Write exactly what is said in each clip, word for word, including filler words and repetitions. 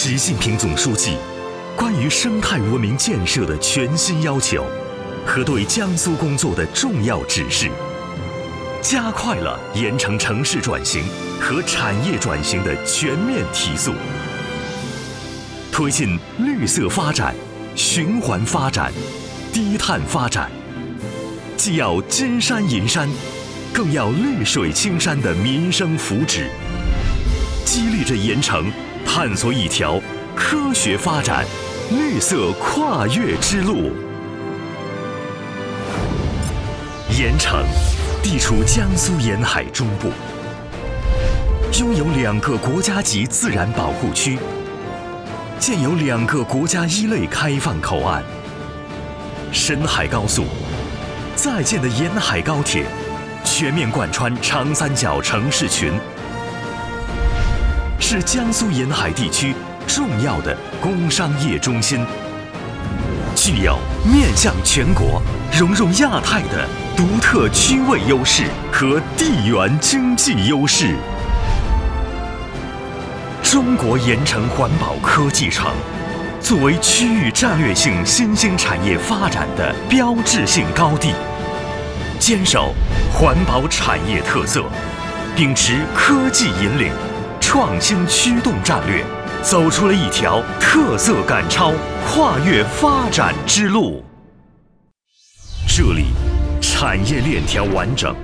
习近平总书记关于生态文明建设的全新要求和对江苏工作的重要指示，加快了盐城城市转型和产业转型的全面提速，推进绿色发展、循环发展、低碳发展，既要金山银山，更要绿水青山的民生福祉，激励着盐城探索一条科学发展、绿色跨越之路。盐城地处江苏沿海中部，拥有两个国家级自然保护区，建有两个国家一类开放口岸。深海高速在建的沿海高铁全面贯穿长三角城市群，是江苏沿海地区重要的工商业中心，具有面向全国、融入亚太的独特区位优势和地缘经济优势。中国盐城环保科技城作为区域战略性新兴产业发展的标志性高地，坚守环保产业特色，秉持科技引领、创新驱动战略，走出了一条特色赶超、跨越发展之路。这里产业链条完整，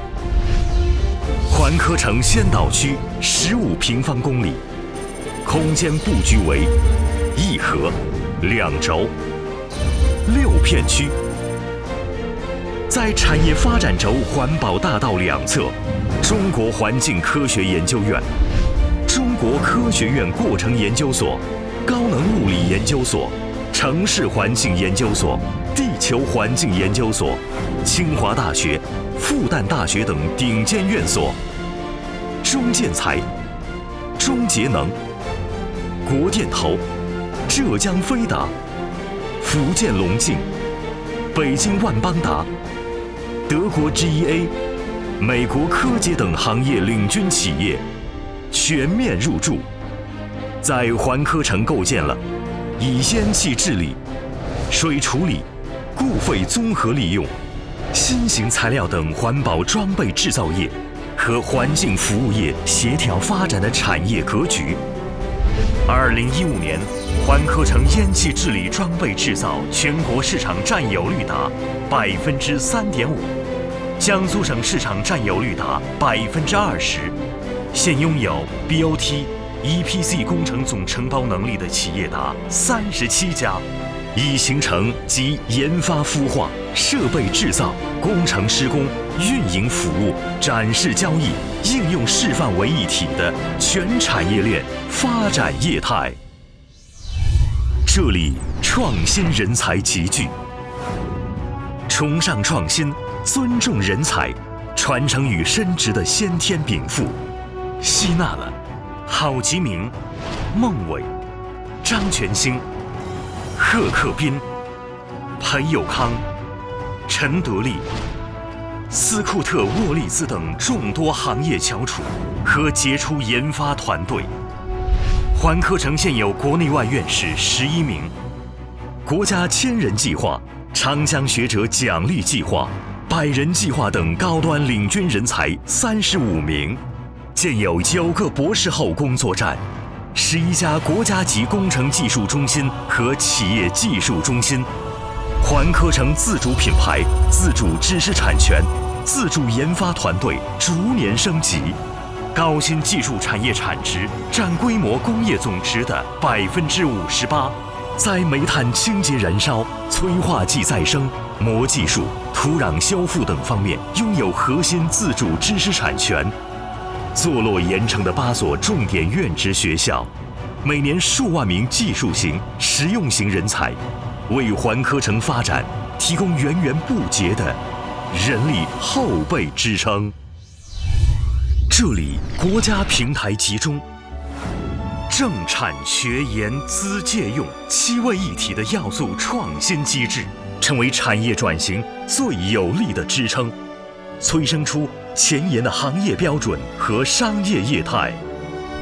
环科城先导区十五平方公里，空间布局为一河、两轴、六片区。在产业发展轴环保大道两侧，中国环境科学研究院、中国科学院过程研究所、高能物理研究所、城市环境研究所、地球环境研究所、清华大学、复旦大学等顶尖院所，中建材、中节能、国电投、浙江飞达、福建龙镜、北京万邦达、德国 G E A、美国科杰等行业领军企业全面入驻，在环科城构建了以烟气治理、水处理、固废综合利用、新型材料等环保装备制造业和环境服务业协调发展的产业格局。二零一五年，环科城烟气治理装备制造全国市场占有率达百分之三点五，江苏省市场占有率达百分之二十。现拥有 B O T、E P C 工程总承包能力的企业达三十七家，已形成集研发孵化、设备制造、工程施工、运营服务、展示交易、应用示范为一体的全产业链发展业态。这里创新人才集聚，崇尚创新、尊重人才、传承与深植的先天禀赋，吸纳了郝吉明、孟伟、张全兴、贺克斌、裴友康、陈德利、斯库特沃利兹等众多行业翘楚和杰出研发团队。环科城现有国内外院士十一名，国家千人计划、长江学者奖励计划、百人计划等高端领军人才三十五名，建有九个博士后工作站，十一家国家级工程技术中心和企业技术中心。环科城自主品牌、自主知识产权、自主研发团队逐年升级，高新技术产业产值占规模工业总值的百分之五十八，在煤炭清洁燃烧、催化剂再生、膜技术、土壤修复等方面拥有核心自主知识产权。坐落盐城的八所重点院职学校，每年数万名技术型、实用型人才，为环科城发展提供源源不竭的人力后备支撑。这里国家平台集中，政产学研资借用七位一体的要素创新机制，成为产业转型最有力的支撑，催生出前沿的行业标准和商业业态。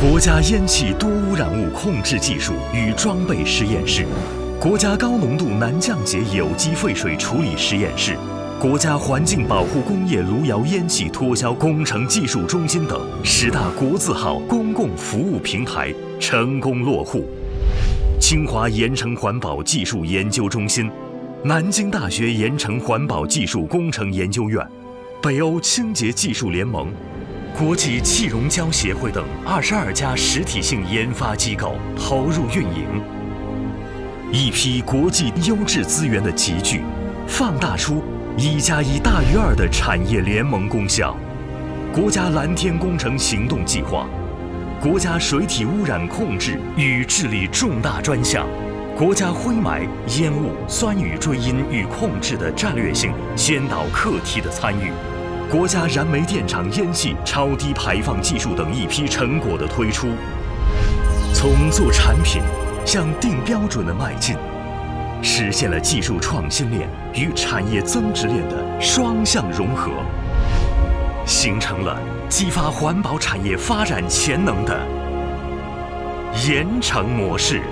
国家烟气多污染物控制技术与装备实验室、国家高浓度难降解有机废水处理实验室、国家环境保护工业炉窑烟气脱硝工程技术中心等十大国字号公共服务平台成功落户。清华盐城环保技术研究中心、南京大学盐城环保技术工程研究院、北欧清洁技术联盟、国际气溶胶协会等二十二家实体性研发机构投入运营，一批国际优质资源的集聚，放大出一加一大于二的产业联盟功效。国家蓝天工程行动计划、国家水体污染控制与治理重大专项、国家灰霾、烟雾、酸雨追因与控制的战略性先导课题的参与，国家燃煤电厂烟气超低排放技术等一批成果的推出，从做产品向定标准的迈进，实现了技术创新链与产业增值链的双向融合，形成了激发环保产业发展潜能的盐城模式。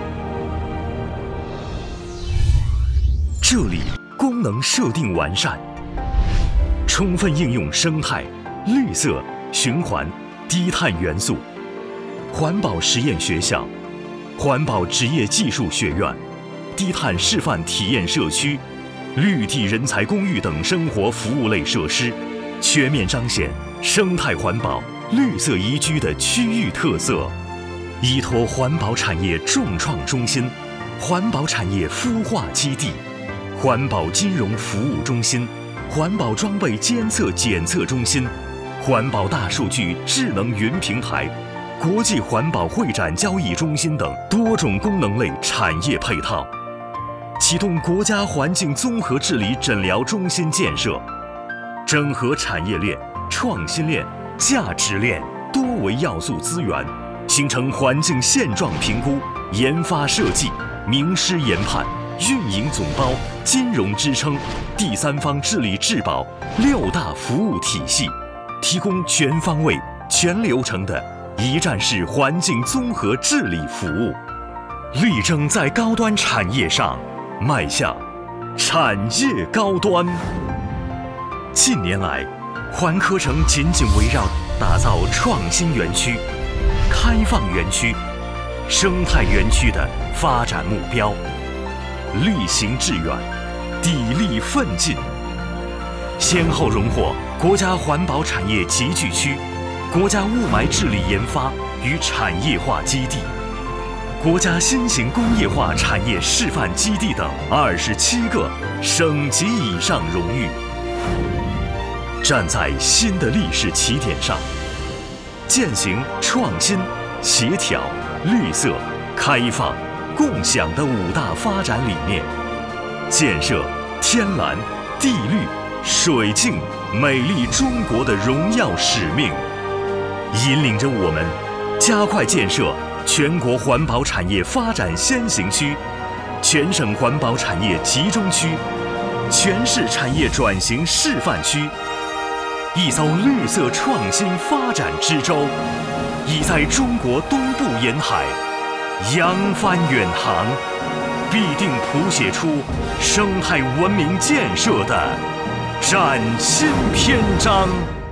这里功能设定完善，充分应用生态、绿色、循环、低碳元素，环保实验学校、环保职业技术学院、低碳示范体验社区、绿地人才公寓等生活服务类设施，全面彰显生态环保、绿色宜居的区域特色。依托环保产业重创中心、环保产业孵化基地、环保金融服务中心、环保装备监测检测中心、环保大数据智能云平台、国际环保会展交易中心等多种功能类产业配套，启动国家环境综合治理诊疗中心建设，整合产业链、创新链、价值链多维要素资源，形成环境现状评估、研发设计、名师研判、运营总包、金融支撑、第三方治理质保六大服务体系，提供全方位、全流程的一站式环境综合治理服务，力争在高端产业上迈向产业高端。近年来，环科城紧紧围绕打造创新园区、开放园区、生态园区的发展目标，力行致远，砥砺奋进，先后荣获国家环保产业集聚区、国家雾霾治理研发与产业化基地、国家新型工业化产业示范基地等二十七个省级以上荣誉。站在新的历史起点上，践行创新、协调、绿色、开放、共享的五大发展理念，建设天蓝、地绿、水净、美丽中国的荣耀使命，引领着我们加快建设全国环保产业发展先行区、全省环保产业集中区、全市产业转型示范区。一艘绿色创新发展之舟，已在中国东部沿海扬帆远航，必定谱写出生态文明建设的崭新篇章。